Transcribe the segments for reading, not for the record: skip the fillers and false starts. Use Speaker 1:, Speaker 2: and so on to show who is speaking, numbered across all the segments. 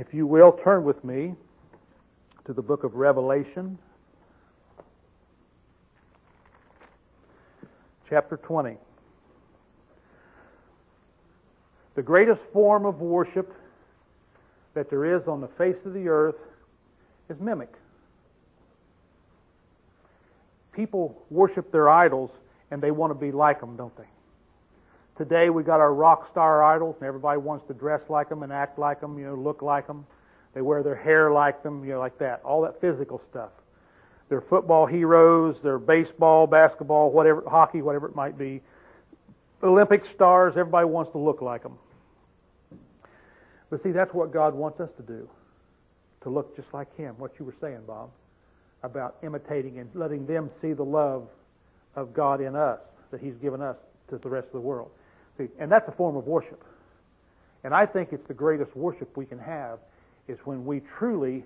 Speaker 1: If you will, turn with me to the book of Revelation, chapter 20. The greatest form of worship that there is on the face of the earth is mimic. People worship their idols and they want to be like them, don't they? Today we got our rock star idols and everybody wants to dress like them and act like them, look like them. They wear their hair like them, like that. All that physical stuff. They're football heroes, they're baseball, basketball, whatever, hockey, whatever it might be. Olympic stars, everybody wants to look like them. But see, that's what God wants us to do. To look just like Him. What you were saying, Bob, about imitating and letting them see the love of God in us that He's given us to the rest of the world. See, and that's a form of worship. And I think it's the greatest worship we can have is when we truly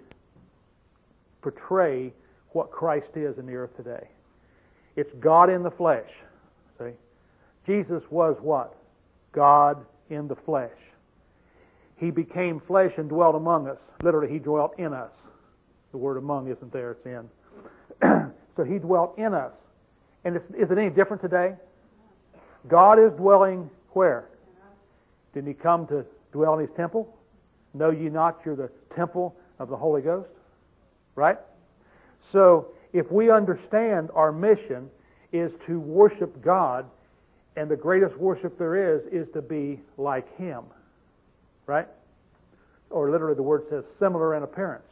Speaker 1: portray what Christ is in the earth today. It's God in the flesh. See? Jesus was what? God in the flesh. He became flesh and dwelt among us. Literally, He dwelt in us. The word among isn't there, it's in. So He dwelt in us. And is it any different today? God is dwelling where? Didn't He come to dwell in His temple? Know ye not you're the temple of the Holy Ghost? Right? So, if we understand our mission is to worship God, and the greatest worship there is to be like Him. Right? Or literally the word says similar in appearance.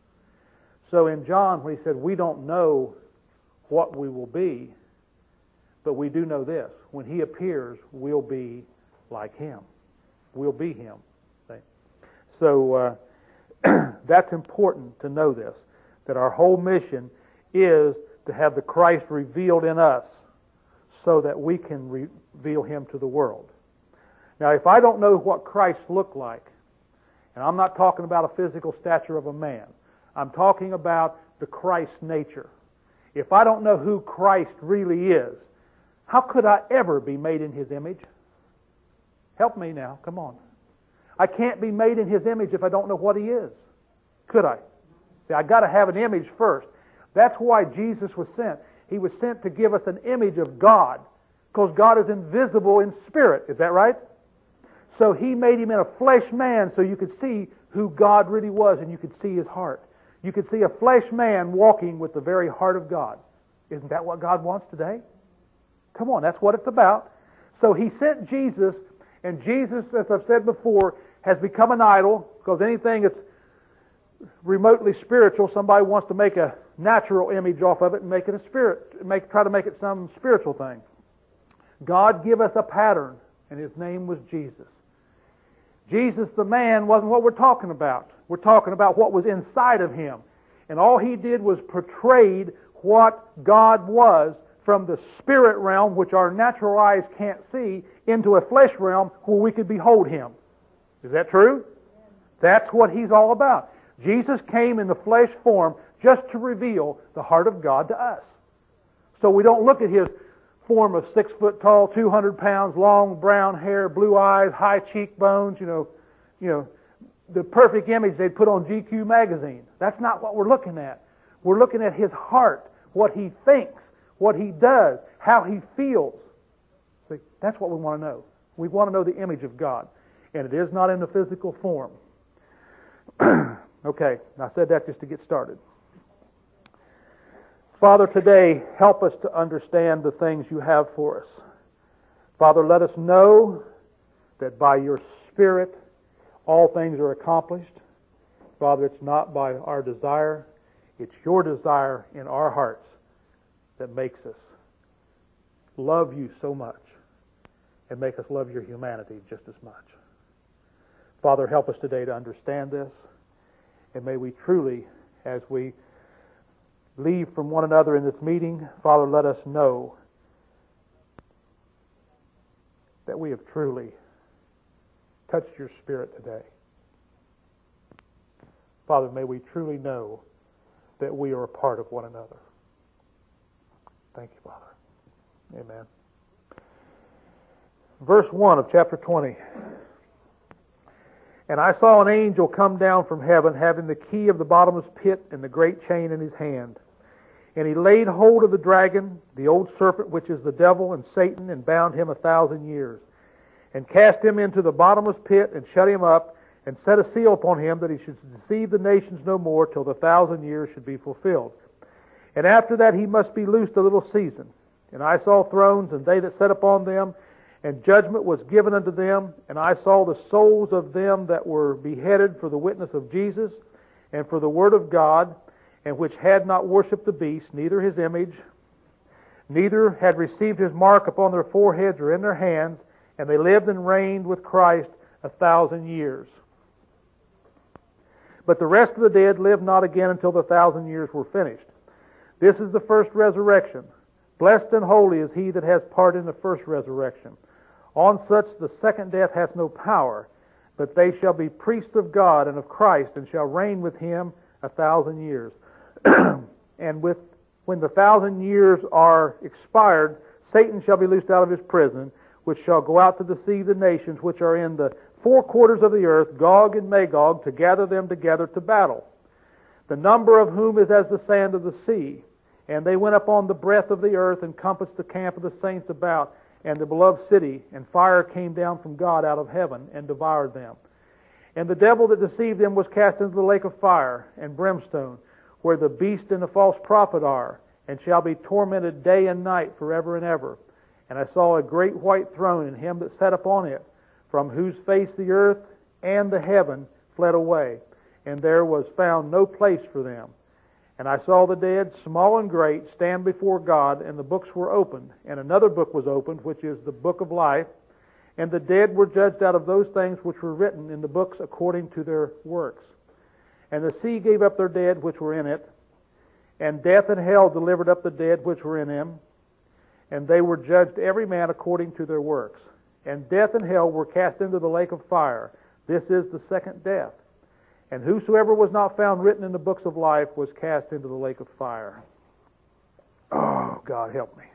Speaker 1: So in John, when he said, we don't know what we will be, but we do know this. When He appears, we'll be like Him. We'll be Him. See? So that's important to know this, that our whole mission is to have the Christ revealed in us so that we can reveal Him to the world. Now, if I don't know what Christ looked like, and I'm not talking about a physical stature of a man, I'm talking about the Christ nature. If I don't know who Christ really is, how could I ever be made in His image? Help me now, come on. I can't be made in His image if I don't know what He is. Could I? See, I got to have an image first. That's why Jesus was sent. He was sent to give us an image of God, because God is invisible in spirit. Is that right? So He made Him in a flesh man so you could see who God really was and you could see His heart. You could see a flesh man walking with the very heart of God. Isn't that what God wants today? Come on, that's what it's about. So He sent Jesus, and Jesus, as I've said before, has become an idol, because anything that's remotely spiritual, somebody wants to make a natural image off of it and make it a spirit, try to make it some spiritual thing. God give us a pattern, and His name was Jesus. Jesus the man wasn't what we're talking about. We're talking about what was inside of Him. And all He did was portrayed what God was from the spirit realm, which our natural eyes can't see, into a flesh realm where we could behold Him. Is that true? That's what He's all about. Jesus came in the flesh form just to reveal the heart of God to us. So we don't look at His form of 6 foot tall, 200 pounds, long brown hair, blue eyes, high cheekbones, the perfect image they'd put on GQ magazine. That's not what we're looking at. We're looking at His heart, what He thinks, what He does, how He feels. See, that's what we want to know. We want to know the image of God. And it is not in the physical form. Okay, I said that just to get started. Father, today, help us to understand the things You have for us. Father, let us know that by Your Spirit, all things are accomplished. Father, it's not by our desire, it's Your desire in our hearts that makes us love You so much and make us love Your humanity just as much. Father, help us today to understand this, and may we truly, as we leave from one another in this meeting, Father, let us know that we have truly touched Your Spirit today. Father, may we truly know that we are a part of one another. Thank You, Father. Amen. Verse 1 of chapter 20. And I saw an angel come down from heaven, having the key of the bottomless pit and the great chain in his hand. And he laid hold of the dragon, the old serpent, which is the devil and Satan, and bound him 1,000 years, and cast him into the bottomless pit, and shut him up, and set a seal upon him, that he should deceive the nations no more, till the 1,000 years should be fulfilled. And after that he must be loosed a little season. And I saw thrones, and they that sat upon them, and judgment was given unto them. And I saw the souls of them that were beheaded for the witness of Jesus, and for the word of God, and which had not worshipped the beast, neither his image, neither had received his mark upon their foreheads or in their hands, and they lived and reigned with Christ 1,000 years. But the rest of the dead lived not again until the 1,000 years were finished. This is the first resurrection. Blessed and holy is he that has part in the first resurrection. On such the second death hath no power, but they shall be priests of God and of Christ, and shall reign with him 1,000 years. And when the 1,000 years are expired, Satan shall be loosed out of his prison, which shall go out to deceive the nations which are in the four quarters of the earth, Gog and Magog, to gather them together to battle. The number of whom is as the sand of the sea. And they went up on the breadth of the earth, and compassed the camp of the saints about, and the beloved city. And fire came down from God out of heaven, and devoured them. And the devil that deceived them was cast into the lake of fire and brimstone, where the beast and the false prophet are, and shall be tormented day and night forever and ever. And I saw a great white throne, and him that sat upon it, from whose face the earth and the heaven fled away, and there was found no place for them. And I saw the dead, small and great, stand before God, and the books were opened. And another book was opened, which is the book of life. And the dead were judged out of those things which were written in the books according to their works. And the sea gave up their dead which were in it, and death and hell delivered up the dead which were in them. And they were judged every man according to their works. And death and hell were cast into the lake of fire. This is the second death. And whosoever was not found written in the books of life was cast into the lake of fire. Oh, God help me.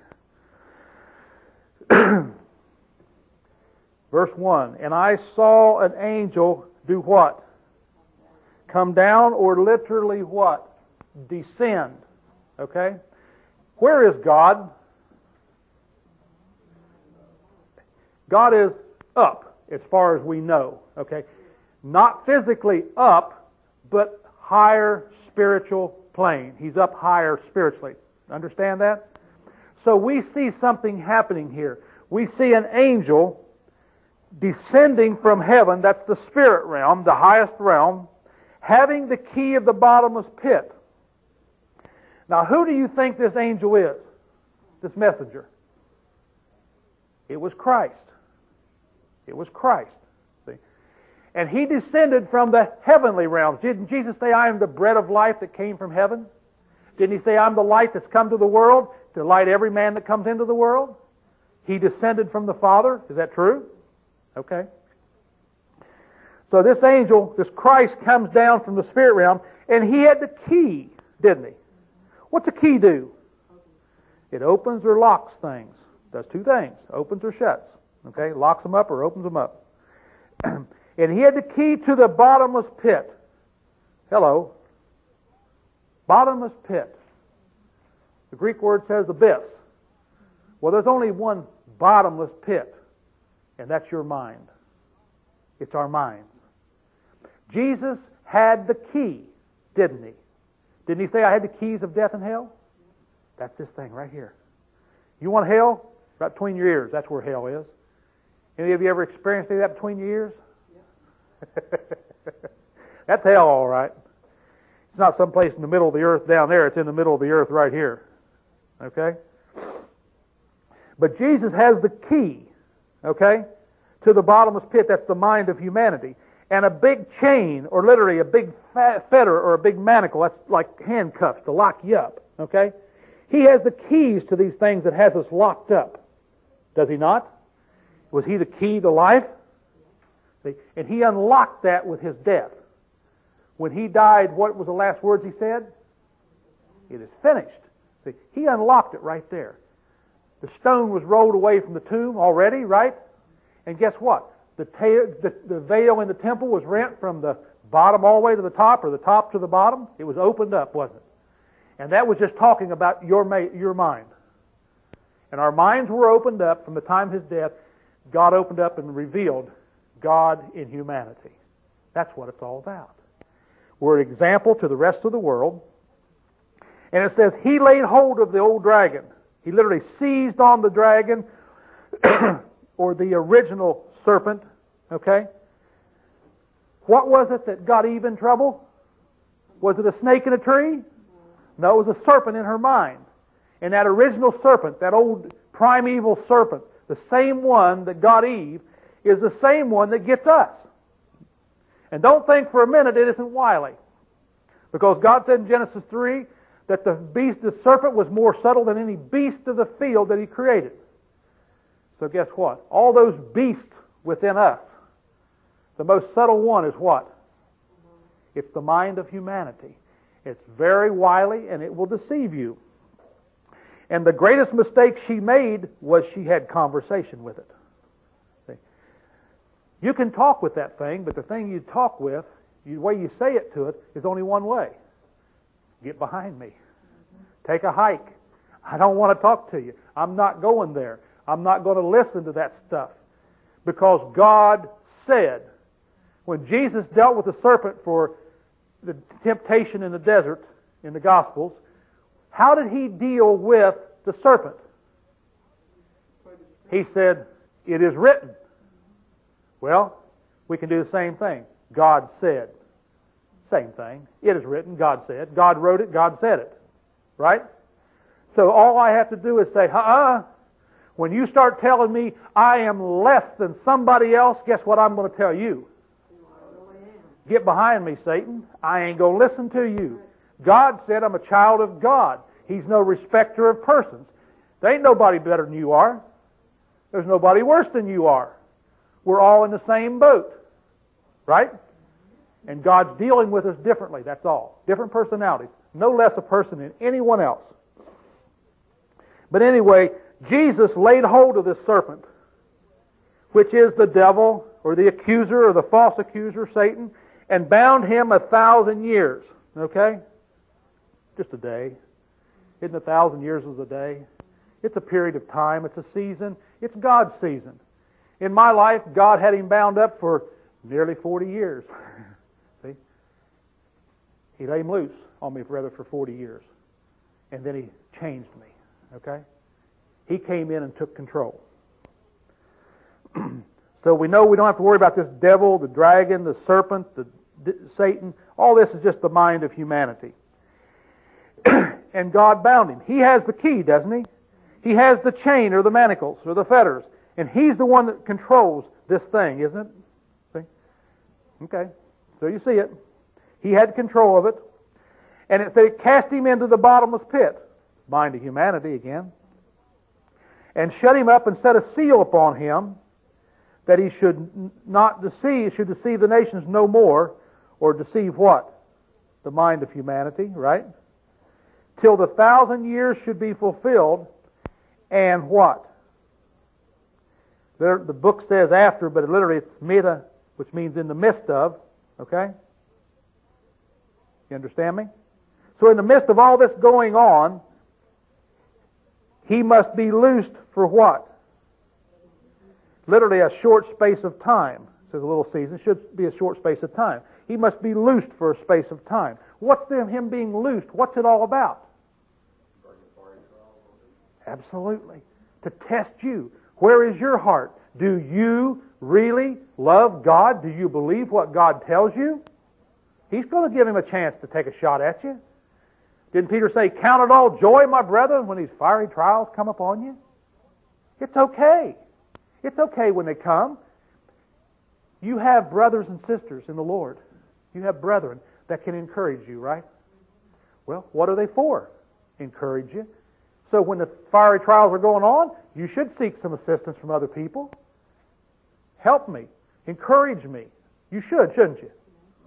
Speaker 1: Verse 1, and I saw an angel do what? Come down, or literally what? Descend. Okay? Where is God? God is up, as far as we know. Okay? Not physically up, but higher spiritual plane. He's up higher spiritually. Understand that? So we see something happening here. We see an angel descending from heaven, that's the spirit realm, the highest realm, having the key of the bottomless pit. Now, who do you think this angel is? This messenger? It was Christ. It was Christ. See? And he descended from the heavenly realms. Didn't Jesus say, I am the bread of life that came from heaven? Didn't he say, I'm the light that's come to the world, to light every man that comes into the world? He descended from the Father. Is that true? Okay. So this angel, this Christ, comes down from the spirit realm, and he had the key, didn't he? What's a key do? It opens or locks things. Does two things. Opens or shuts. Okay? Locks them up or opens them up. And he had the key to the bottomless pit. Hello. Bottomless pit. The Greek word says abyss. Well, there's only one bottomless pit, and that's your mind. It's our mind. Jesus had the key, didn't he? Didn't he say, I had the keys of death and hell? That's this thing right here. You want hell? Right between your ears. That's where hell is. Any of you ever experienced any of that between your ears? Yeah. That's hell, all right. It's not someplace in the middle of the earth down there. It's in the middle of the earth right here. Okay? But Jesus has the key, okay, to the bottomless pit. That's the mind of humanity. And a big chain, or literally a big fetter or a big manacle, that's like handcuffs to lock you up, okay? He has the keys to these things that has us locked up. Does he not? Was he the key to life? See? And he unlocked that with his death. When he died, what was the last words he said? It is finished. See, he unlocked it right there. The stone was rolled away from the tomb already, right? And guess what? the veil in the temple was rent from the bottom all the way to the top, or the top to the bottom. It was opened up, wasn't it? And that was just talking about your mind. And our minds were opened up from the time of His death. God opened up and revealed God in humanity. That's what it's all about. We're an example to the rest of the world. And it says, He laid hold of the old dragon. He literally seized on the dragon, or the original serpent. Okay? What was it that got Eve in trouble? Was it a snake in a tree? No, it was a serpent in her mind. And that original serpent, that old primeval serpent, the same one that got Eve, is the same one that gets us. And don't think for a minute it isn't wily. Because God said in Genesis 3 that the serpent was more subtle than any beast of the field that He created. So guess what? All those beasts within us, the most subtle one is what? It's the mind of humanity. It's very wily, and it will deceive you. And the greatest mistake she made was she had conversation with it. See? You can talk with that thing, but the thing you talk with, the way you say it to it, is only one way. Get behind me. Take a hike. I don't want to talk to you. I'm not going there. I'm not going to listen to that stuff. Because God said, when Jesus dealt with the serpent for the temptation in the desert, in the Gospels, how did He deal with the serpent? He said, it is written. Well, we can do the same thing. God said. Same thing. It is written. God said. God wrote it. God said it. Right? So all I have to do is say, when you start telling me I am less than somebody else, guess what I'm going to tell you? Get behind me, Satan. I ain't going to listen to you. God said I'm a child of God. He's no respecter of persons. There ain't nobody better than you are. There's nobody worse than you are. We're all in the same boat. Right? And God's dealing with us differently, that's all. Different personalities. No less a person than anyone else. But anyway, Jesus laid hold of this serpent, which is the devil, or the accuser, or the false accuser, Satan, and bound him 1,000 years. Okay? Just a day. Isn't 1,000 years is a day? It's a period of time. It's a season. It's God's season. In my life, God had him bound up for nearly 40 years. See? He let him loose on me for 40 years. And then He changed me. Okay? He came in and took control. So we know we don't have to worry about this devil, the dragon, the serpent, Satan. All this is just the mind of humanity. And God bound him. He has the key, doesn't He? He has the chain or the manacles or the fetters. And He's the one that controls this thing, isn't it? See? Okay. So you see it. He had control of it. And it said it cast him into the bottomless pit. Mind of humanity again. And shut him up and set a seal upon him, that he should not deceive, should deceive the nations no more, or deceive what? The mind of humanity, right? Till the 1,000 years should be fulfilled, and what? The book says after, but literally it's meta, which means in the midst of, okay? You understand me? So in the midst of all this going on, He must be loosed for what? Literally a short space of time. It says a little season. It should be a short space of time. He must be loosed for a space of time. What's Him being loosed? What's it all about? Absolutely. To test you. Where is your heart? Do you really love God? Do you believe what God tells you? He's going to give him a chance to take a shot at you. Didn't Peter say, "Count it all joy, my brethren, when these fiery trials come upon you"? It's okay. It's okay when they come. You have brothers and sisters in the Lord. You have brethren that can encourage you, right? Well, what are they for? Encourage you. So when the fiery trials are going on, you should seek some assistance from other people. Help me. Encourage me. You should, shouldn't you?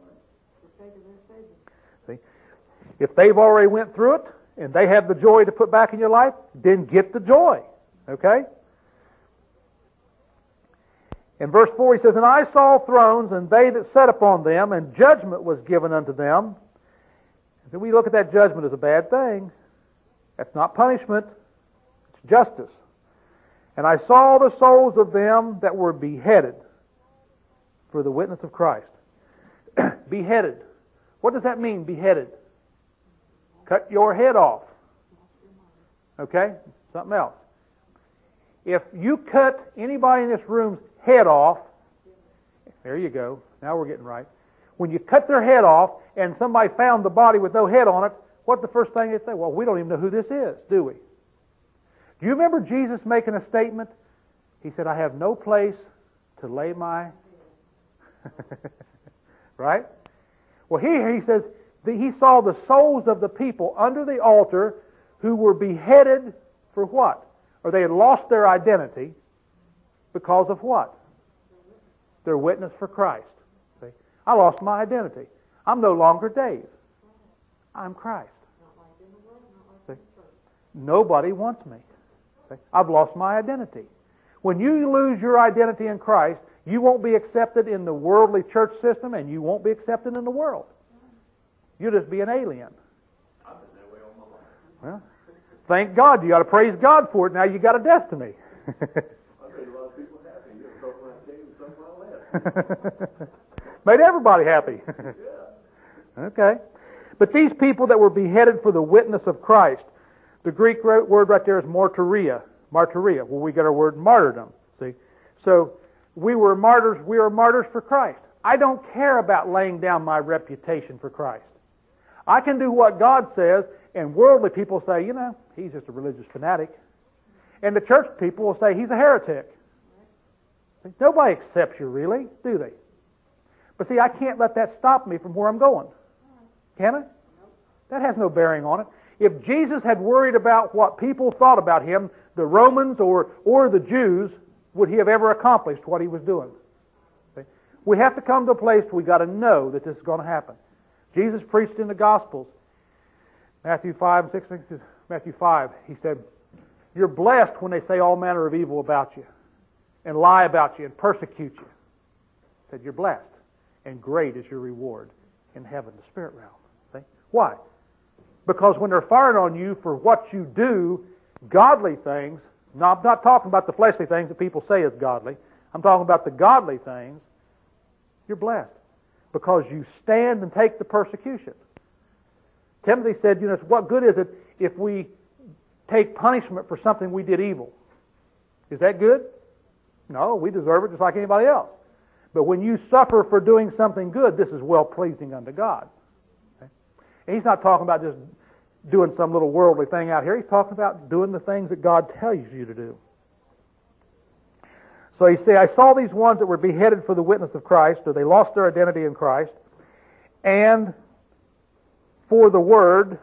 Speaker 1: See? If they've already went through it, and they have the joy to put back in your life, then get the joy. Okay? In verse 4 he says, And I saw thrones, and they that sat upon them, and judgment was given unto them. And so we look at that judgment as a bad thing. That's not punishment. It's justice. And I saw the souls of them that were beheaded for the witness of Christ. Beheaded. What does that mean, beheaded? Cut your head off. Okay? Something else. If you cut anybody in this room's head off, there you go. Now we're getting right. When you cut their head off and somebody found the body with no head on it, what's the first thing they say? Well, we don't even know who this is, do we? Do you remember Jesus making a statement? He said, I have no place to lay my... Right? Well, here he says that he saw the souls of the people under the altar who were beheaded for what? Or they had lost their identity because of what? Their witness for Christ. See? I lost my identity. I'm no longer Dave. I'm Christ. See? Nobody wants me. See? I've lost my identity. When you lose your identity in Christ, you won't be accepted in the worldly church system, and you won't be accepted in the world. You'll just be an alien.
Speaker 2: I've been that way all my life.
Speaker 1: Well, thank God. You got to praise God for it. Now you got a destiny.
Speaker 2: I made a lot of people happy. You ever talk when I came and talk when I left.
Speaker 1: Made everybody happy.
Speaker 2: Yeah.
Speaker 1: Okay. But these people that were beheaded for the witness of Christ, the Greek word right there is martyria. Martyria, where we get our word martyrdom. See? So we were martyrs for Christ. I don't care about laying down my reputation for Christ. I can do what God says, and worldly people say, you know, he's just a religious fanatic. And the church people will say, he's a heretic. See, nobody accepts you, really, do they? But see, I can't let that stop me from where I'm going. Can I? That has no bearing on it. If Jesus had worried about what people thought about him, the Romans or the Jews, would he have ever accomplished what he was doing? See? We have to come to a place where we've got to know that this is going to happen. Jesus preached in the Gospels. Matthew 5, he said, you're blessed when they say all manner of evil about you and lie about you and persecute you. He said, you're blessed, and great is your reward in heaven, the spirit realm. See? Why? Because when they're firing on you for what you do, godly things, no, I'm not talking about the fleshly things that people say is godly. I'm talking about the godly things. You're blessed because you stand and take the persecution. Timothy said, you know, what good is it if we take punishment for something we did evil? Is that good? No, we deserve it just like anybody else. But when you suffer for doing something good, this is well-pleasing unto God. Okay? And he's not talking about just doing some little worldly thing out here. He's talking about doing the things that God tells you to do. So he said, I saw these ones that were beheaded for the witness of Christ, or they lost their identity in Christ, and for the Word,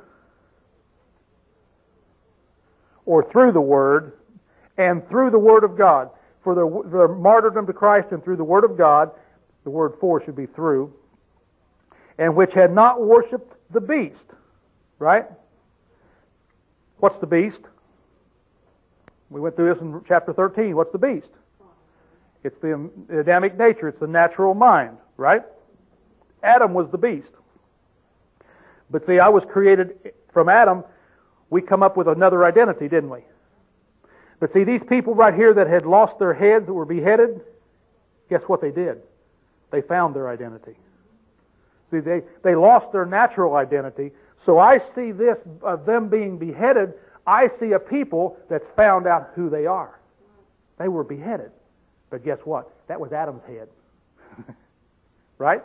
Speaker 1: or through the Word, and through the Word of God. For their martyrdom to Christ and through the Word of God, the word for should be through, and which had not worshipped the beast. Right? What's the beast? We went through this in chapter 13. What's the beast? It's the Adamic nature. It's the natural mind. Right? Adam was the beast. But see, I was created from Adam. We come up with another identity, didn't we? But see, these people right here that had lost their heads, that were beheaded, guess what they did? They found their identity. See, they lost their natural identity. So I see this, of them being beheaded, I see a people that's found out who they are. They were beheaded. But guess what? That was Adam's head. Right?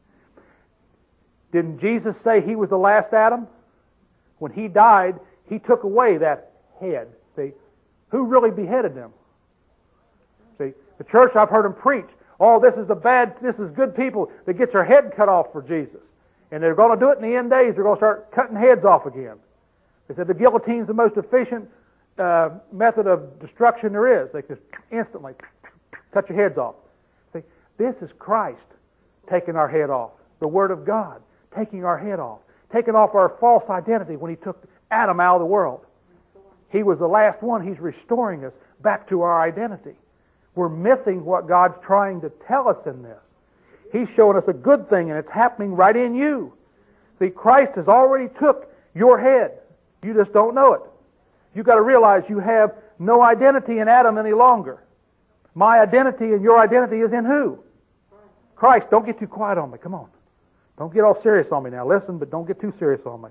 Speaker 1: Didn't Jesus say he was the last Adam? When he died, he took away that head. See? Who really beheaded them? See? The church, I've heard them preach, oh, this is good people that gets their head cut off for Jesus. And they're going to do it in the end days. They're going to start cutting heads off again. They said the guillotine's the most efficient method of destruction there is. They just instantly cut your heads off. See, this is Christ taking our head off. The Word of God taking our head off. Taking off our false identity when He took Adam out of the world. He was the last one. He's restoring us back to our identity. We're missing what God's trying to tell us in this. He's showing us a good thing, and it's happening right in you. See, Christ has already took your head. You just don't know it. You've got to realize you have no identity in Adam any longer. My identity and your identity is in who? Christ. Don't get too quiet on me. Come on. Don't get all serious on me now. Listen, but don't get too serious on me.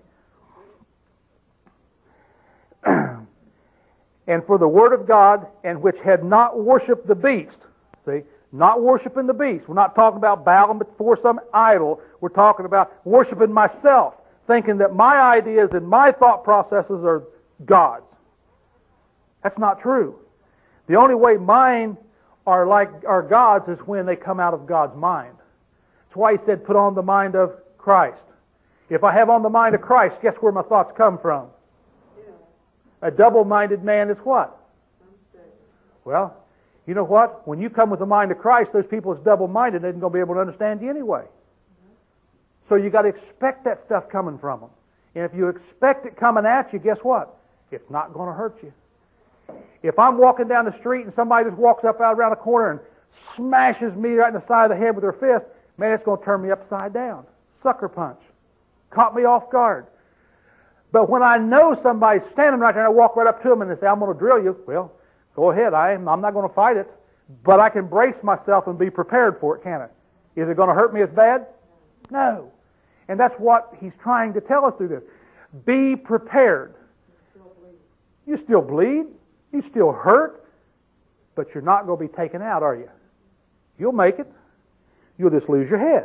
Speaker 1: And for the Word of God, and which had not worshipped the beast. See, not worshiping the beast. We're not talking about bowing before some idol. We're talking about worshiping myself, thinking that my ideas and my thought processes are God's. That's not true. The only way mine are God's is when they come out of God's mind. That's why He said, put on the mind of Christ. If I have on the mind of Christ, guess where my thoughts come from? A double-minded man is what? Well, you know what? When you come with the mind of Christ, those people that's double-minded isn't going to be able to understand you anyway. So you got to expect that stuff coming from them. And if you expect it coming at you, guess what? It's not going to hurt you. If I'm walking down the street and somebody just walks up out around a corner and smashes me right in the side of the head with their fist, man, it's going to turn me upside down. Sucker punch. Caught me off guard. But when I know somebody's standing right there and I walk right up to them and they say, I'm going to drill you, well, go ahead. I'm not going to fight it. But I can brace myself and be prepared for it, can't I? Is it going to hurt me as bad? No. And that's what He's trying to tell us through this. Be prepared. You still bleed. You still hurt. But you're not going to be taken out, are you? You'll make it. You'll just lose your head.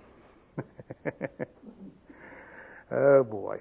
Speaker 1: Oh, boy.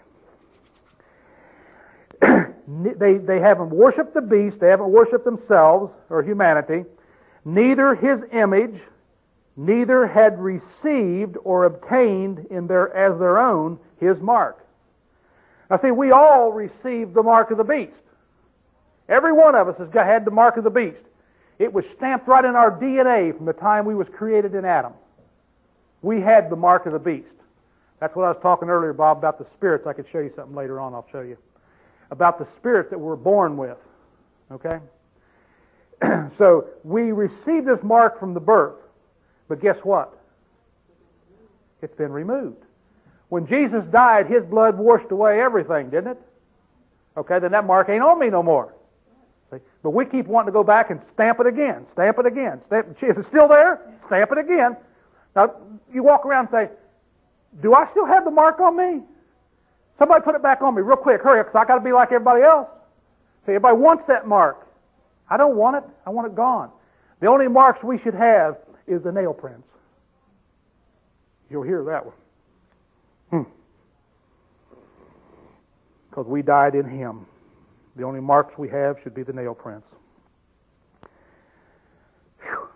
Speaker 1: They haven't worshipped the beast. They haven't worshipped themselves or humanity. Neither His image, neither had received or obtained as their own His mark. Now see, we all received the mark of the beast. Every one of us has had the mark of the beast. It was stamped right in our DNA from the time we was created in Adam. We had the mark of the beast. That's what I was talking earlier, Bob, about the spirits. I could show you something later on. I'll show you. About the spirits that we're born with. Okay? So, we receive this mark from the birth. But guess what? It's been removed. When Jesus died, His blood washed away everything, didn't it? Okay, then that mark ain't on me no more. See? But we keep wanting to go back and stamp it again. Stamp it again. Is it still there? Stamp it again. Now, you walk around and say, do I still have the mark on me? Somebody put it back on me real quick. Hurry up, because I got to be like everybody else. See, everybody wants that mark. I don't want it. I want it gone. The only marks we should have is the nail prints. You'll hear that one. Because we died in Him. The only marks we have should be the nail prints. Whew.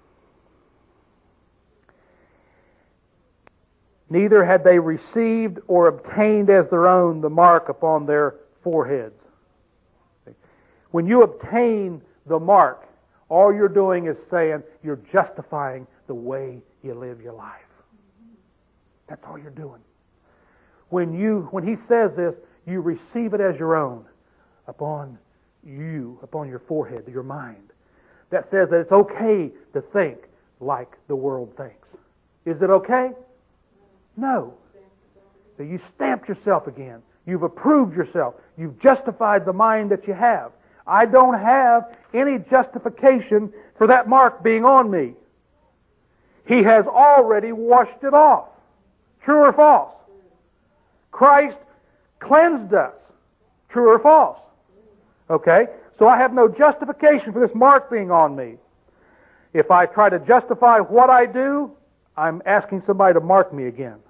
Speaker 1: Neither had they received or obtained as their own the mark upon their foreheads. When you obtain the mark, all you're doing is saying you're justifying the way you live your life. That's all you're doing. When He says this, you receive it as your own upon your forehead, your mind. That says that it's okay to think like the world thinks. Is it okay? No. So you stamped yourself again. You've approved yourself. You've justified the mind that you have. I don't have any justification for that mark being on me. He has already washed it off. True or false? Christ cleansed us. True or false? Okay? So I have no justification for this mark being on me. If I try to justify what I do, I'm asking somebody to mark me again.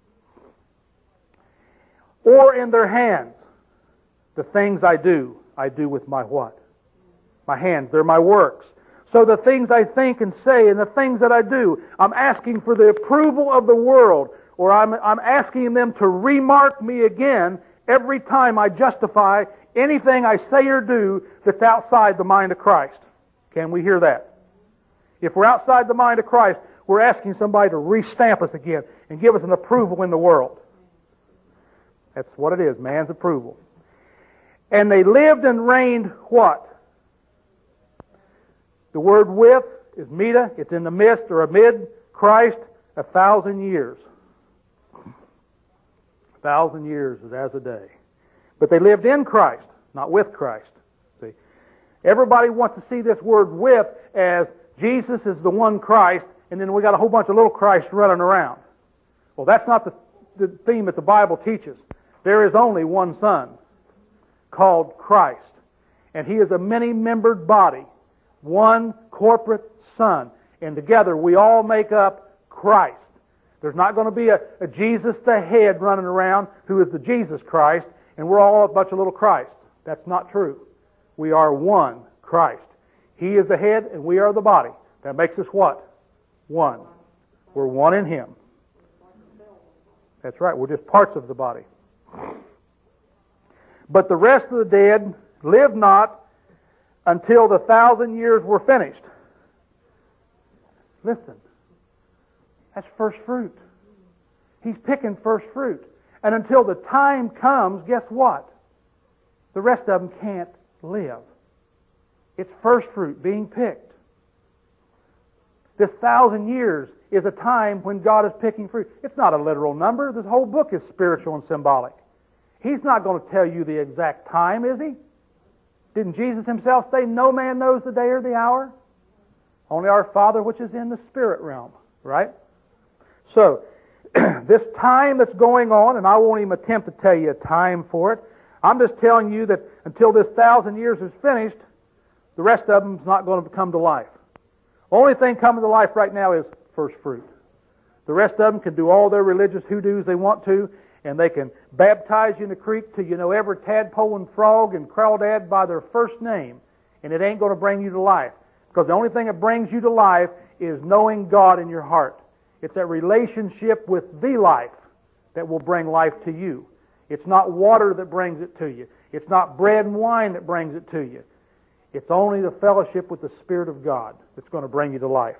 Speaker 1: Or in their hands. The things I do with my what? My hands. They're my works. So the things I think and say and the things that I do, I'm asking for the approval of the world, or I'm asking them to remark me again every time I justify anything I say or do that's outside the mind of Christ. Can we hear that? If we're outside the mind of Christ, we're asking somebody to restamp us again and give us an approval in the world. That's what it is, man's approval. And they lived and reigned what? The word with is meta. It's in the midst or amid Christ 1,000 years. 1,000 years is as a day. But they lived in Christ, not with Christ. See, everybody wants to see this word "with" as Jesus is the one Christ, and then we got a whole bunch of little Christ running around. Well, that's not the theme that the Bible teaches. There is only one Son called Christ, and He is a many-membered body, one corporate Son, and together we all make up Christ. There's not going to be a Jesus the head running around who is the Jesus Christ, and we're all a bunch of little Christs. That's not true. We are one Christ. He is the head and we are the body. That makes us what? One. We're one in Him. That's right. We're just parts of the body. But the rest of the dead lived not until the 1,000 years were finished. Listen. That's first fruit. He's picking first fruit. And until the time comes, guess what? The rest of them can't live. It's first fruit being picked. This 1,000 years is a time when God is picking fruit. It's not a literal number. This whole book is spiritual and symbolic. He's not going to tell you the exact time, is He? Didn't Jesus Himself say, "No man knows the day or the hour"? Only our Father which is in the spirit realm. Right? So, this time that's going on, and I won't even attempt to tell you a time for it. I'm just telling you that until this 1,000 years is finished, the rest of them is not going to come to life. Only thing coming to life right now is first fruit. The rest of them can do all their religious hoodoos they want to, and they can baptize you in the creek till you know every tadpole and frog and crawdad by their first name, and it ain't going to bring you to life. Because the only thing that brings you to life is knowing God in your heart. It's that relationship with the life that will bring life to you. It's not water that brings it to you. It's not bread and wine that brings it to you. It's only the fellowship with the Spirit of God that's going to bring you to life.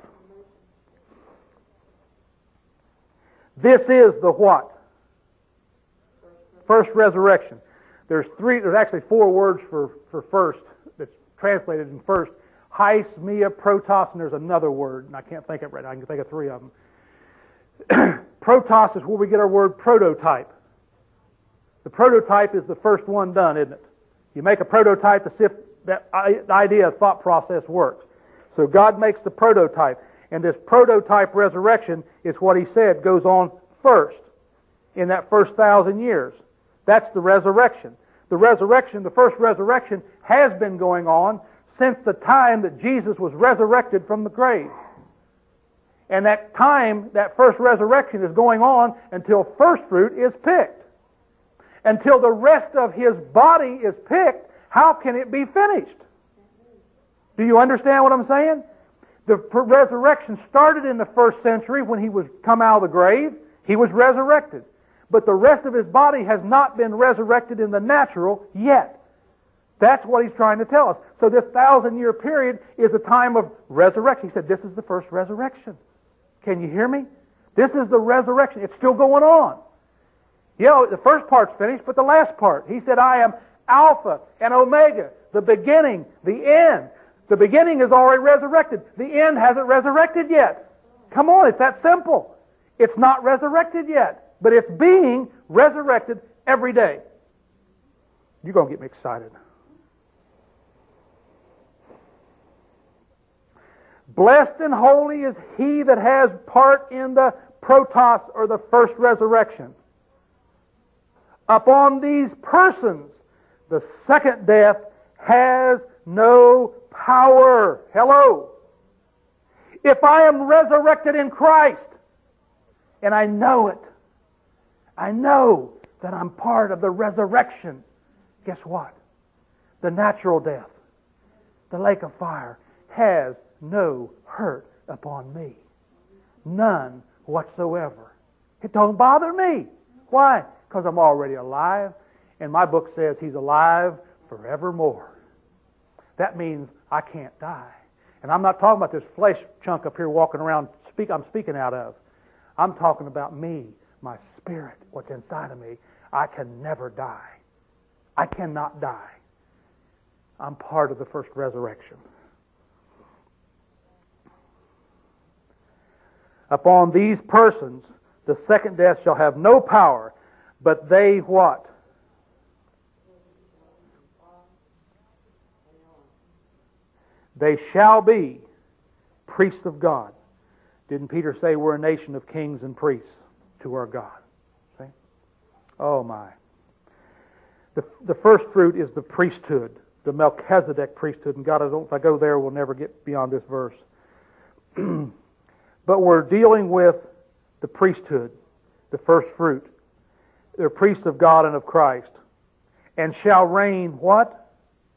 Speaker 1: This is the what? First resurrection. There's actually four words for first that's translated in first. Heis, mia, protos, and there's another word, and I can't think of it right now. I can think of three of them. Protos is where we get our word prototype. The prototype is the first one done, isn't it? You make a prototype to see if that idea, thought process works. So God makes the prototype. And this prototype resurrection is what He said goes on first in that first 1,000 years. That's the resurrection. The resurrection, the first resurrection, has been going on since the time that Jesus was resurrected from the grave. And that time, that first resurrection is going on until first fruit is picked. Until the rest of His body is picked, how can it be finished? Do you understand what I'm saying? The resurrection started in the first century when He was come out of the grave. He was resurrected. But the rest of His body has not been resurrected in the natural yet. That's what He's trying to tell us. So this 1,000-year period is a time of resurrection. He said, this is the first resurrection. Can you hear me? This is the resurrection. It's still going on. You know, the first part's finished, but the last part. He said, I am Alpha and Omega, the beginning, the end. The beginning is already resurrected. The end hasn't resurrected yet. Come on, it's that simple. It's not resurrected yet, but it's being resurrected every day. You're going to get me excited. Blessed and holy is he that has part in the protos, or the first resurrection. Upon these persons, the second death has no power. Hello. If I am resurrected in Christ, and I know it, I know that I'm part of the resurrection, guess what? The natural death, the lake of fire, has no hurt upon me. None whatsoever. It don't bother me. Why? Because I'm already alive, and my book says He's alive forevermore. That means I can't die. And I'm not talking about this flesh chunk up here walking around I'm speaking out of. I'm talking about me, my spirit, what's inside of me. I can never die. I cannot die. I'm part of the first resurrection. Upon these persons the second death shall have no power, but they what? They shall be priests of God. Didn't Peter say we're a nation of kings and priests to our God? See? Oh my. The first fruit is the priesthood, the Melchizedek priesthood. And God, if I go there, we'll never get beyond this verse. But we're dealing with the priesthood, the first fruit. They're priests of God and of Christ. And shall reign what?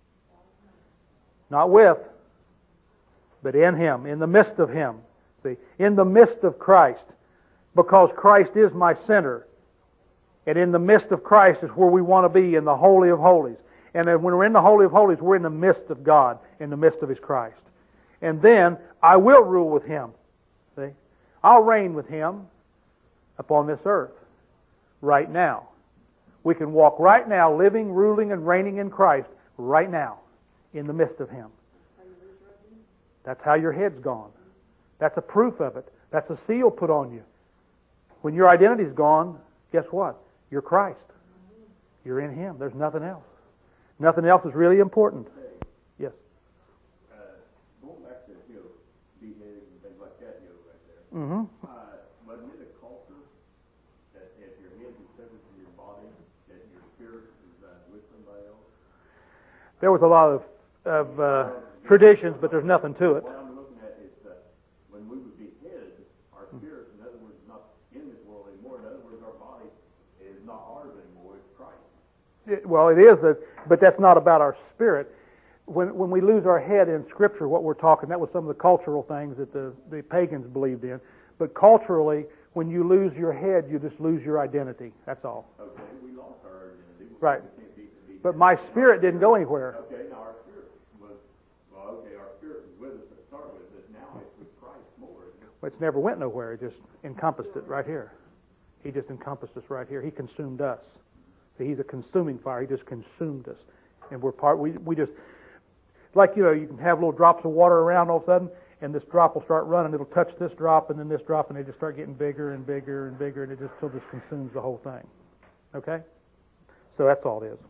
Speaker 1: Not with, but in Him, in the midst of Him. See, in the midst of Christ, because Christ is my center. And in the midst of Christ is where we want to be, in the Holy of Holies. And then when we're in the Holy of Holies, we're in the midst of God, in the midst of His Christ. And then I will rule with Him. See? I'll reign with Him upon this earth right now. We can walk right now, living, ruling, and reigning in Christ right now, in the midst of Him. That's how your head's gone. That's a proof of it. That's a seal put on you. When your identity's gone, guess what? You're Christ. You're in Him. There's nothing else. Nothing else is really important. Yes?
Speaker 2: Going back to, beheading and things like that, right there.
Speaker 1: Mm-hmm.
Speaker 2: Wasn't it a culture that if your head is severed from your body, that your spirit is with somebody else?
Speaker 1: There was a lot of traditions, but there's nothing to it.
Speaker 2: What I'm looking at is that when we would behead, our spirit, in other words, not in this world anymore. In other words, our body is not ours anymore. It's Christ.
Speaker 1: Well, it is, but that's not about our spirit. When we lose our head in Scripture, what we're talking, that was some of the cultural things that the pagans believed in. But culturally, when you lose your head, you just lose your identity. That's all.
Speaker 2: Okay, we lost our identity.
Speaker 1: Right. But my spirit didn't go anywhere.
Speaker 2: Okay, now our spirit was, our spirit was with us to start with, but now it's with Christ more.
Speaker 1: Well, it's never went nowhere. It just encompassed it right here. He just encompassed us right here. He consumed us. See, He's a consuming fire. He just consumed us. And we're part, we just, like, you can have little drops of water around all of a sudden, and this drop will start running. It'll touch this drop and then this drop, and they just start getting bigger and bigger and bigger, and it just consumes the whole thing. Okay? So that's all it is.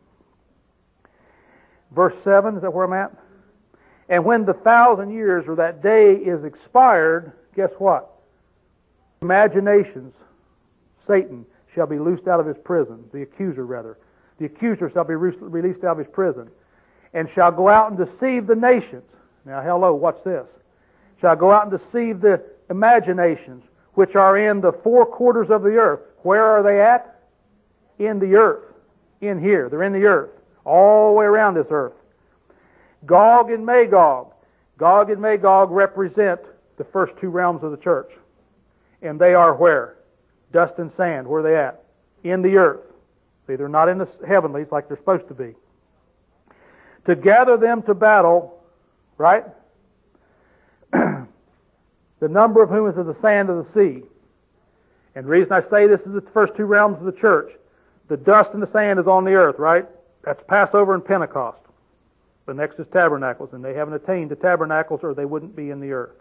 Speaker 1: Verse 7, is that where I'm at? And when the 1,000 years or that day is expired, guess what? Imaginations, Satan, shall be loosed out of his prison, the accuser rather. The accuser shall be released out of his prison, and shall go out and deceive the nations. Now, hello, what's this? Shall go out and deceive the imaginations, which are in the four quarters of the earth. Where are they at? In the earth. In here. They're in the earth. All the way around this earth. Gog and Magog. Gog and Magog represent the first two realms of the church. And they are where? Dust and sand. Where are they at? In the earth. See, they're not in the heavenlies like they're supposed to be. To gather them to battle, right? The number of whom is as the sand of the sea. And the reason I say this is the first two realms of the church. The dust and the sand is on the earth, right? That's Passover and Pentecost. The next is tabernacles, and they haven't attained to tabernacles or they wouldn't be in the earth.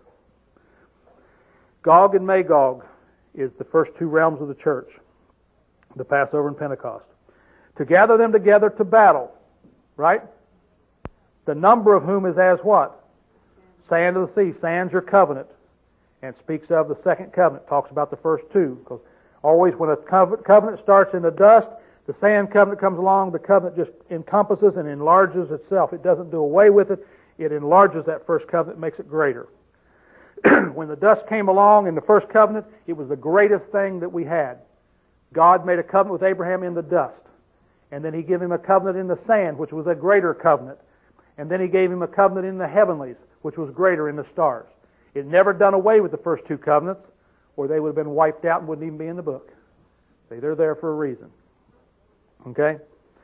Speaker 1: Gog and Magog is the first two realms of the church. The Passover and Pentecost. To gather them together to battle, right? The number of whom is as what? Sand of the sea. Sand's your covenant. And speaks of the second covenant. Talks about the first two. Because always when a covenant starts in the dust, the sand covenant comes along, the covenant just encompasses and enlarges itself. It doesn't do away with it. It enlarges that first covenant, makes it greater. When the dust came along in the first covenant, it was the greatest thing that we had. God made a covenant with Abraham in the dust. And then He gave him a covenant in the sand, which was a greater covenant. And then He gave him a covenant in the heavenlies, which was greater in the stars. It never done away with the first two covenants, or they would have been wiped out and wouldn't even be in the book. See, they're there for a reason. Okay?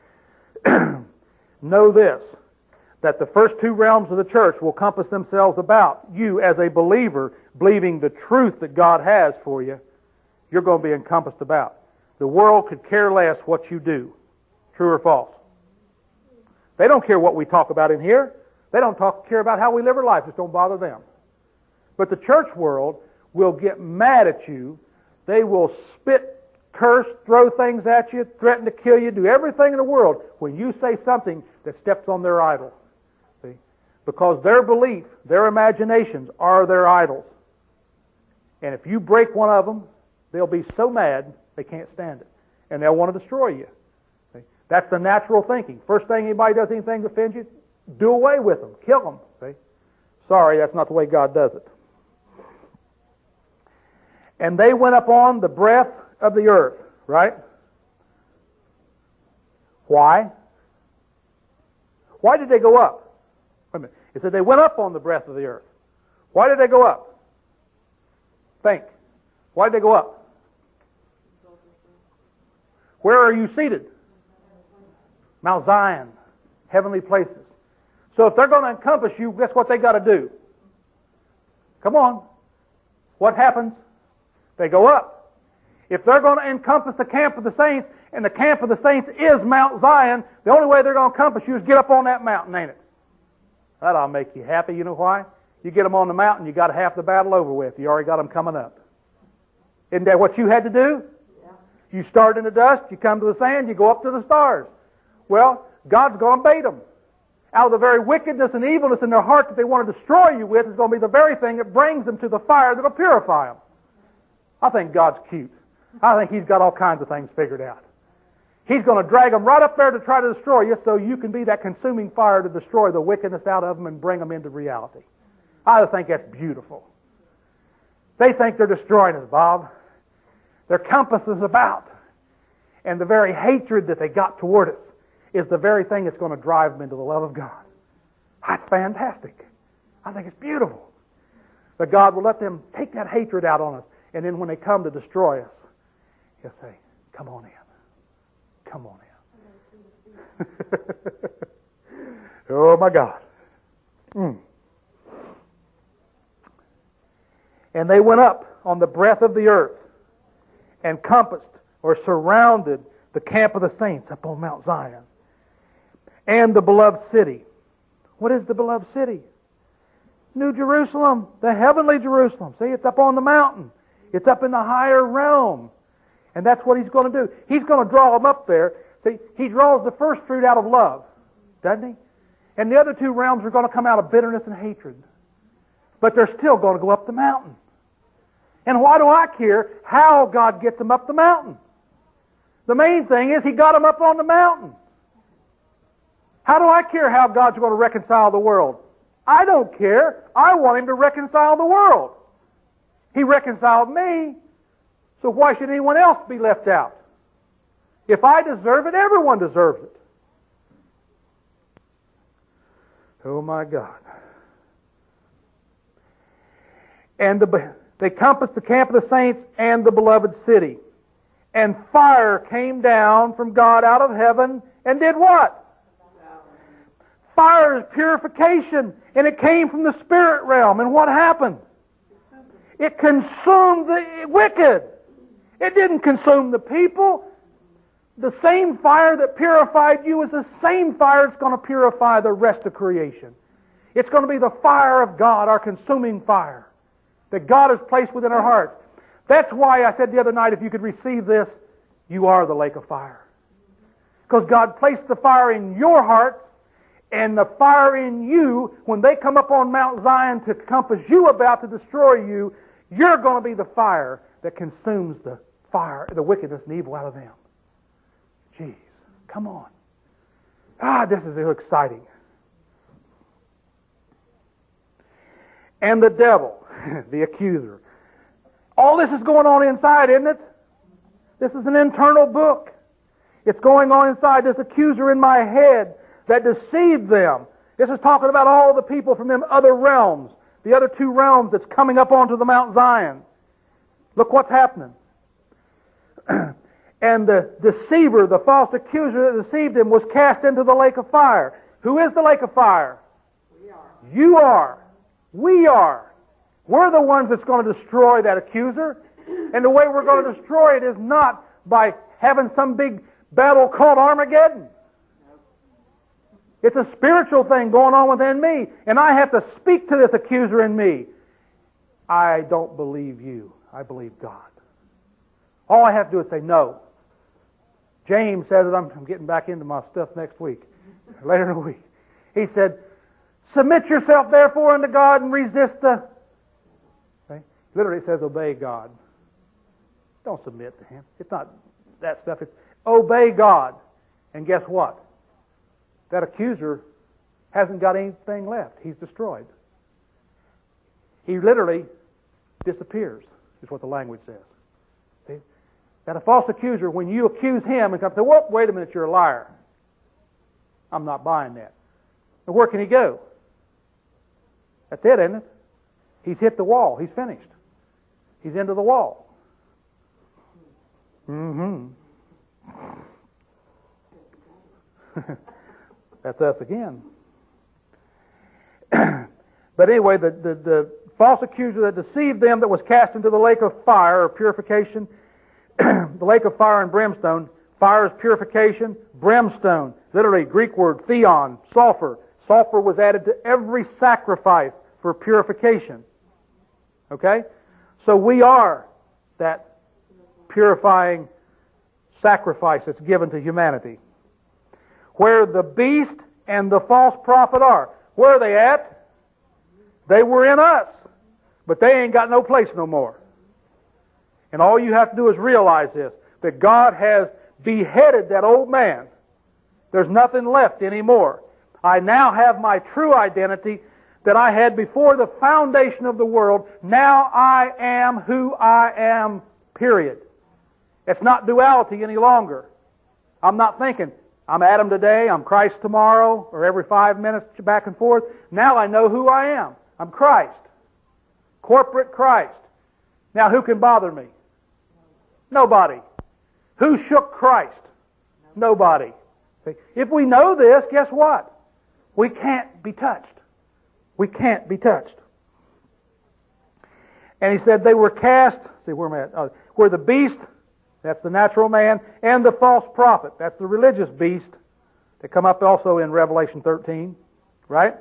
Speaker 1: Know this, that the first two realms of the church will compass themselves about you as a believer, believing the truth that God has for you. You're going to be encompassed about. The world could care less what you do. True or false? They don't care what we talk about in here. They don't care about how we live our life. Just don't bother them. But the church world will get mad at you. They will spit, curse, throw things at you, threaten to kill you, do everything in the world when you say something that steps on their idol. See? Because their belief, their imaginations are their idols. And if you break one of them, they'll be so mad they can't stand it. And they'll want to destroy you. See? That's the natural thinking. First thing anybody does anything to offend you, do away with them. Kill them. See? Sorry, that's not the way God does it. And they went up on the breadth of the earth, right? Why? Why did they go up? Wait a minute. It said they went up on the breadth of the earth. Why did they go up? Think. Why did they go up? Where are you seated? Mount Zion, heavenly places. So if they're going to encompass you, guess what they got to do? Come on. What happens? They go up. If they're going to encompass the camp of the saints, and the camp of the saints is Mount Zion, the only way they're going to encompass you is get up on that mountain, ain't it? That'll make you happy. You know why? You get them on the mountain, you got half the battle over with. You already got them coming up. Isn't that what you had to do? Yeah. You start in the dust, you come to the sand, you go up to the stars. Well, God's going to bait them. Out of the very wickedness and evilness in their heart that they want to destroy you with is going to be the very thing that brings them to the fire that will purify them. I think God's cute. I think He's got all kinds of things figured out. He's going to drag them right up there to try to destroy you so you can be that consuming fire to destroy the wickedness out of them and bring them into reality. I think that's beautiful. They think they're destroying us, Bob. Their compass is about. And the very hatred that they got toward us is the very thing that's going to drive them into the love of God. That's fantastic. I think it's beautiful. But God will let them take that hatred out on us. And then when they come to destroy us, He'll say, come on in. Come on in. Oh my God. And they went up on the breadth of the earth and compassed or surrounded the camp of the saints up on Mount Zion and the beloved city. What is the beloved city? New Jerusalem, the heavenly Jerusalem. See, it's up on the mountain. It's up in the higher realm. And that's what He's going to do. He's going to draw them up there. See, He draws the first fruit out of love, doesn't He? And the other two realms are going to come out of bitterness and hatred. But they're still going to go up the mountain. And why do I care how God gets them up the mountain? The main thing is He got them up on the mountain. How do I care how God's going to reconcile the world? I don't care. I want Him to reconcile the world. He reconciled me, so why should anyone else be left out? If I deserve it, everyone deserves it. Oh my God. And they compassed the camp of the saints and the beloved city. And fire came down from God out of heaven and did what? Fire is purification, and it came from the spirit realm. And what happened? It consumed the wicked. It didn't consume the people. The same fire that purified you is the same fire that's going to purify the rest of creation. It's going to be the fire of God, our consuming fire, that God has placed within our hearts. That's why I said the other night, if you could receive this, you are the lake of fire. Because God placed the fire in your hearts, and the fire in you, when they come up on Mount Zion to compass you about to destroy you, you're going to be the fire that consumes the fire, the wickedness and evil out of them. Jeez, come on. This is so exciting. And the devil, the accuser. All this is going on inside, isn't it? This is an internal book. It's going on inside. This accuser in my head that deceived them. This is talking about all the people from them other realms. The other two realms that's coming up onto the Mount Zion. Look what's happening. And the deceiver, the false accuser that deceived him, was cast into the lake of fire. Who is the lake of fire?
Speaker 3: We are.
Speaker 1: You are. We are. We're the ones that's going to destroy that accuser. And the way we're going to destroy it is not by having some big battle called Armageddon. It's a spiritual thing going on within me. And I have to speak to this accuser in me. I don't believe you. I believe God. All I have to do is say no. James says that I'm getting back into my stuff next week, later in the week. He said, submit yourself therefore unto God and resist the... Okay? Literally it says obey God. Don't submit to Him. It's not that stuff. It's obey God. And guess what? That accuser hasn't got anything left. He's destroyed. He literally disappears, is what the language says. See? That a false accuser, when you accuse him and come say, whoop, wait a minute, you're a liar. I'm not buying that. Now where can he go? That's it, isn't it? He's hit the wall. He's finished. He's into the wall. That's us again. But anyway, the false accuser that deceived them that was cast into the lake of fire or purification, the lake of fire and brimstone. Fire is purification, brimstone, literally Greek word theon, sulfur. Sulfur was added to every sacrifice for purification. Okay? So we are that purifying sacrifice that's given to humanity. Where the beast and the false prophet are. Where are they at? They were in us. But they ain't got no place no more. And all you have to do is realize this, that God has beheaded that old man. There's nothing left anymore. I now have my true identity that I had before the foundation of the world. Now I am who I am, period. It's not duality any longer. I'm not thinking, I'm Adam today, I'm Christ tomorrow, or every 5 minutes back and forth. Now I know who I am. I'm Christ. Corporate Christ. Now who can bother me? Nobody. Who shook Christ? Nobody. If we know this, guess what? We can't be touched. We can't be touched. And he said they were cast, see where am I at? Where the beast, that's the natural man, and the false prophet, that's the religious beast, that come up also in Revelation 13, right?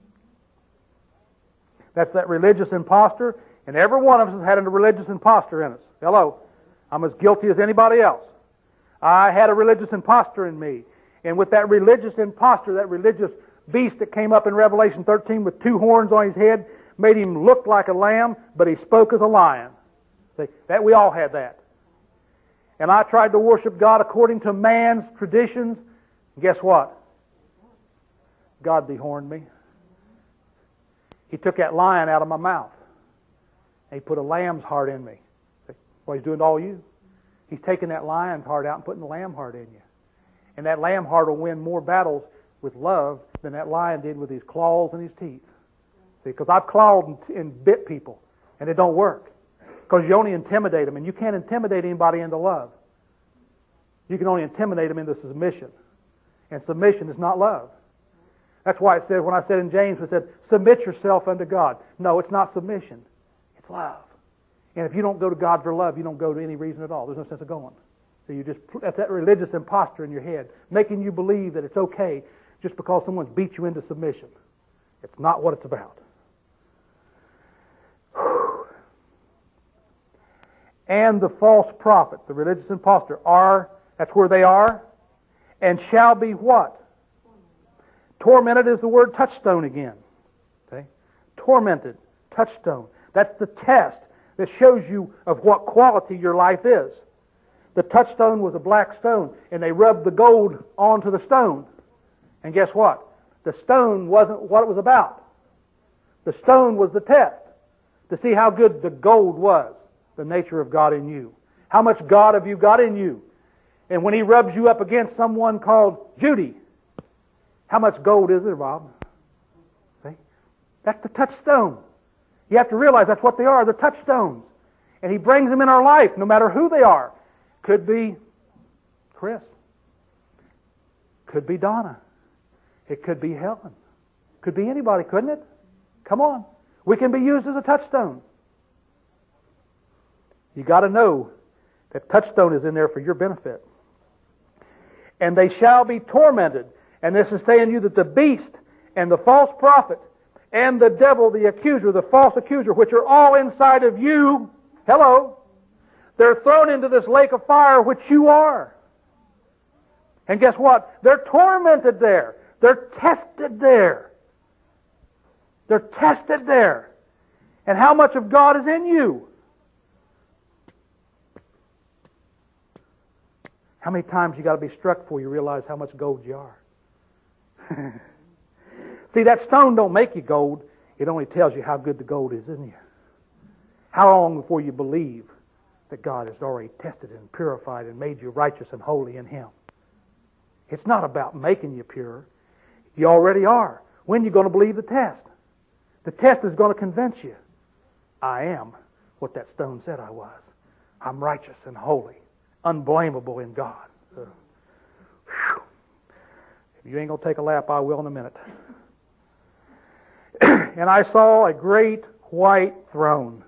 Speaker 1: That's that religious impostor, and every one of us has had a religious impostor in us. Hello. I'm as guilty as anybody else. I had a religious impostor in me. And with that religious impostor, that religious beast that came up in Revelation 13 with 2 horns on his head, made him look like a lamb, but he spoke as a lion. See, that we all had that. And I tried to worship God according to man's traditions. And guess what? God dehorned me. He took that lion out of my mouth. And He put a lamb's heart in me. See, what He's doing to all you. He's taking that lion's heart out and putting the lamb heart in you. And that lamb heart will win more battles with love than that lion did with his claws and his teeth. See, because I've clawed and bit people, and it don't work. Because you only intimidate them, and you can't intimidate anybody into love. You can only intimidate them into submission. And submission is not love. That's why it said, when I said in James, it said, submit yourself unto God. No, it's not submission. It's love. And if you don't go to God for love, you don't go to any reason at all. There's no sense of going. So you just, that's that religious impostor in your head, making you believe that it's okay just because someone's beat you into submission. It's not what it's about. And the false prophet, the religious impostor, that's where they are, and shall be what? Tormented is the word touchstone again. Okay? Tormented, touchstone. That's the test that shows you of what quality your life is. The touchstone was a black stone, and they rubbed the gold onto the stone. And guess what? The stone wasn't what it was about. The stone was the test to see how good the gold was, the nature of God in you. How much God have you got in you? And when He rubs you up against someone called Judy, how much gold is there, Bob? See? That's the touchstone. You have to realize that's what they are. They're touchstones. And He brings them in our life, no matter who they are. Could be Chris. Could be Donna. It could be Helen. Could be anybody, couldn't it? Come on. We can be used as a touchstone. You got to know that touchstone is in there for your benefit. And they shall be tormented. And this is saying to you that the beast and the false prophet and the devil, the accuser, the false accuser, which are all inside of you, hello, they're thrown into this lake of fire which you are. And guess what? They're tormented there. They're tested there. They're tested there. And how much of God is in you? How many times you got to be struck before you realize how much gold you are? See, that stone don't make you gold. It only tells you how good the gold is in you. How long before you believe that God has already tested and purified and made you righteous and holy in Him? It's not about making you pure. You already are. When are you going to believe the test? The test is going to convince you. I am what that stone said I was. I'm righteous and holy, unblameable in God. If you ain't going to take a lap, I will in a minute. And I saw a great white throne.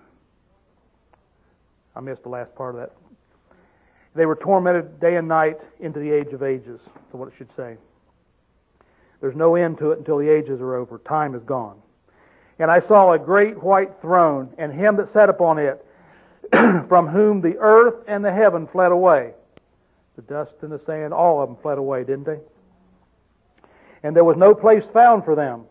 Speaker 1: I missed the last part of that. They were tormented day and night into the age of ages, is what it should say. There's no end to it until the ages are over. Time is gone. And I saw a great white throne, and Him that sat upon it, from whom the earth and the heaven fled away. The dust and the sand, all of them fled away, didn't they? And there was no place found for them.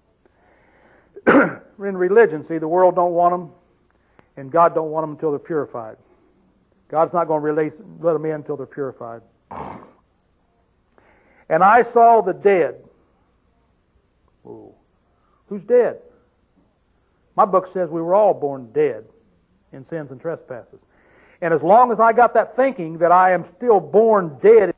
Speaker 1: In religion, see, the world don't want them, and God don't want them until they're purified. God's not going to let them in until they're purified. And I saw the dead. Ooh. Who's dead? My book says we were all born dead in sins and trespasses. And as long as I got that thinking that I am still born dead,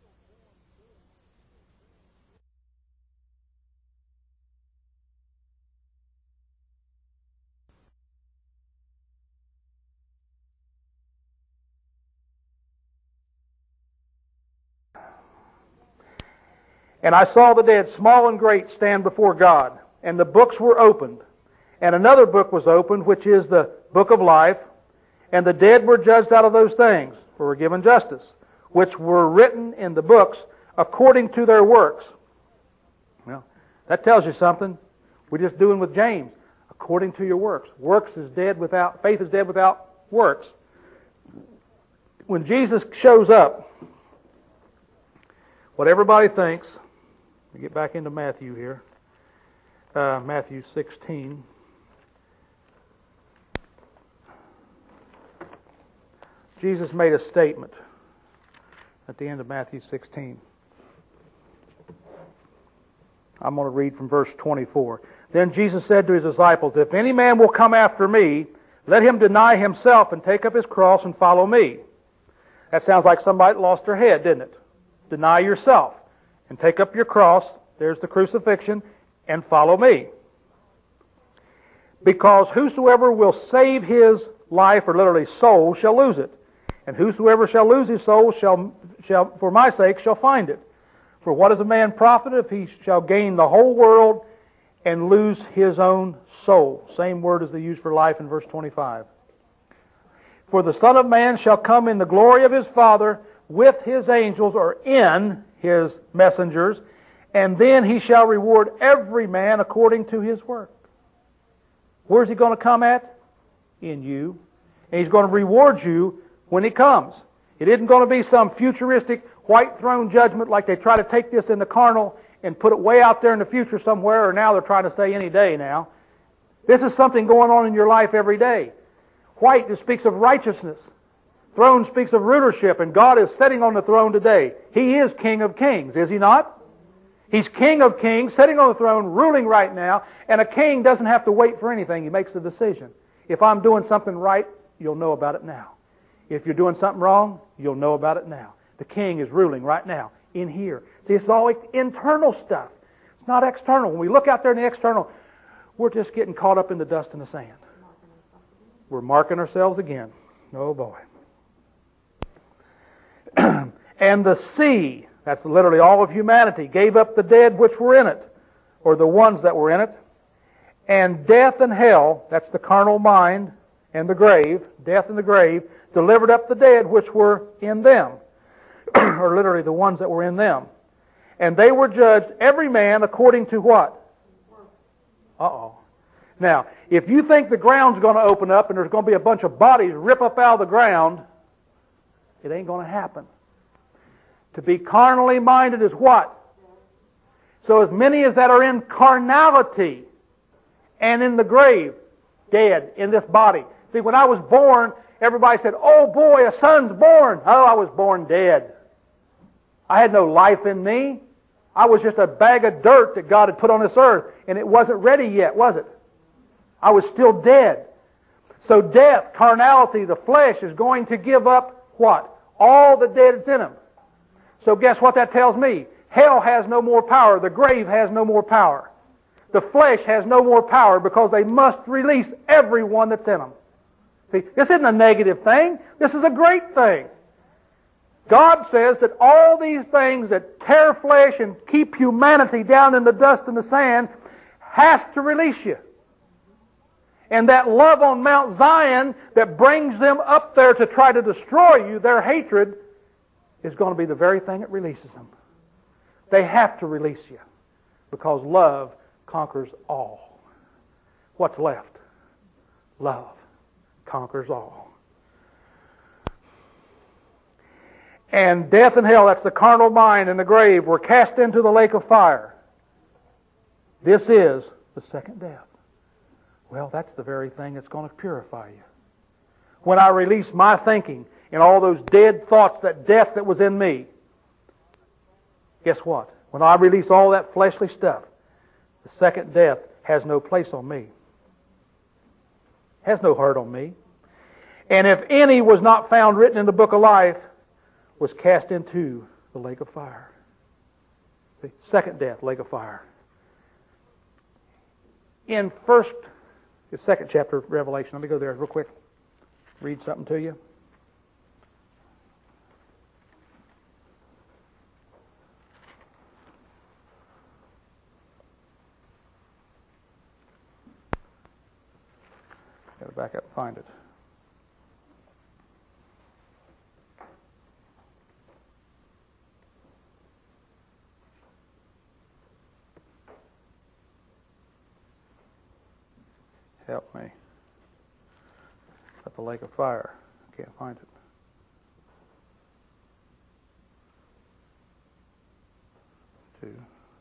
Speaker 1: and I saw the dead, small and great, stand before God. And the books were opened. And another book was opened, which is the book of life. And the dead were judged out of those things, for were given justice, which were written in the books according to their works. Well, that tells you something. We're just doing with James. According to your works. Works is dead without, faith is dead without works. When Jesus shows up, what everybody thinks, let me get back into Matthew here. Matthew 16. Jesus made a statement at the end of Matthew 16. I'm going to read from verse 24. Then Jesus said to His disciples, if any man will come after me, let him deny himself and take up his cross and follow me. That sounds like somebody that lost their head, didn't it? Deny yourself and take up your cross, there's the crucifixion, and follow me. Because whosoever will save his life, or literally soul, shall lose it. And whosoever shall lose his soul shall for my sake shall find it. For what is a man profited if he shall gain the whole world and lose his own soul? Same word as they use for life in verse 25. For the Son of Man shall come in the glory of His Father with His angels, or in His messengers, and then He shall reward every man according to his work. Where's He going to come at? In you. And He's going to reward you when He comes. It isn't going to be some futuristic white throne judgment like they try to take this in the carnal and put it way out there in the future somewhere, or now they're trying to say any day now. This is something going on in your life every day. White just speaks of righteousness. Throne speaks of rulership, and God is sitting on the throne today. He is King of Kings, is He not? He's King of Kings, sitting on the throne, ruling right now, and a king doesn't have to wait for anything. He makes a decision. If I'm doing something right, you'll know about it now. If you're doing something wrong, you'll know about it now. The king is ruling right now, in here. See, it's all internal stuff. It's not external. When we look out there in the external, we're just getting caught up in the dust and the sand. We're marking ourselves again. Oh boy. And the sea, that's literally all of humanity, gave up the dead which were in it, or the ones that were in it. And death and hell, that's the carnal mind, and the grave, death and the grave, delivered up the dead which were in them, or literally the ones that were in them. And they were judged, every man according to what? Uh-oh. Now, if you think the ground's going to open up and there's going to be a bunch of bodies rip up out of the ground, it ain't going to happen. To be carnally minded is what? So as many as that are in carnality and in the grave, dead in this body. See, when I was born, everybody said, oh boy, a son's born. Oh, I was born dead. I had no life in me. I was just a bag of dirt that God had put on this earth, and it wasn't ready yet, was it? I was still dead. So death, carnality, the flesh is going to give up what? All the dead that's in him. So guess what that tells me? Hell has no more power. The grave has no more power. The flesh has no more power because they must release everyone that's in them. See, this isn't a negative thing. This is a great thing. God says that all these things that tear flesh and keep humanity down in the dust and the sand has to release you. And that love on Mount Zion that brings them up there to try to destroy you, their hatred, is going to be the very thing that releases them. They have to release you because love conquers all. What's left? Love conquers all. And death and hell, that's the carnal mind and the grave, were cast into the lake of fire. This is the second death. Well, that's the very thing that's going to purify you. When I release my thinking and all those dead thoughts, that death that was in me, guess what? When I release all that fleshly stuff, the second death has no place on me. Has no hurt on me. And if any was not found written in the book of life, was cast into the lake of fire. The second death, lake of fire. In the second chapter of Revelation, let me go there real quick. Read something to you. Got to back up and find it. Help me. At the lake of fire. I can't find it. Two.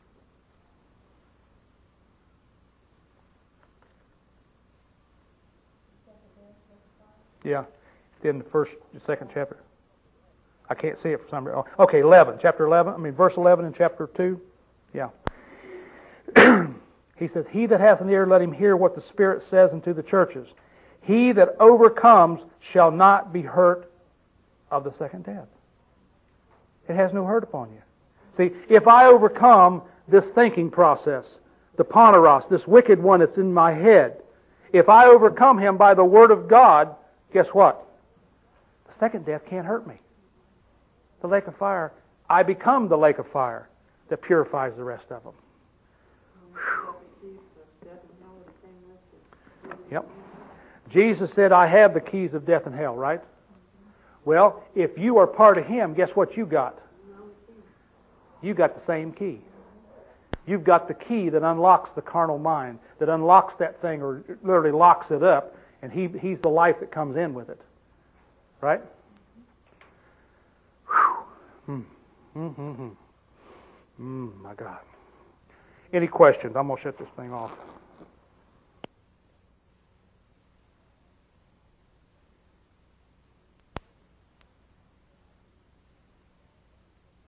Speaker 1: Yeah, it's in the second chapter. I can't see it for some reason. Okay, 11, chapter 11. Verse 11 in chapter 2. Yeah. He says, he that hath an ear, let him hear what the Spirit says unto the churches. He that overcomes shall not be hurt of the second death. It has no hurt upon you. See, if I overcome this thinking process, the poneros, this wicked one that's in my head, if I overcome him by the Word of God, guess what? The second death can't hurt me. The lake of fire, I become the lake of fire that purifies the rest of them. Whew. Yep. Jesus said, I have the keys of death and hell, right? Well, if you are part of Him, guess what you got? You got the same key. You've got the key that unlocks the carnal mind, that unlocks that thing or literally locks it up, and He's the life that comes in with it. Right? Whew. My God. Any questions? I'm going to shut this thing off.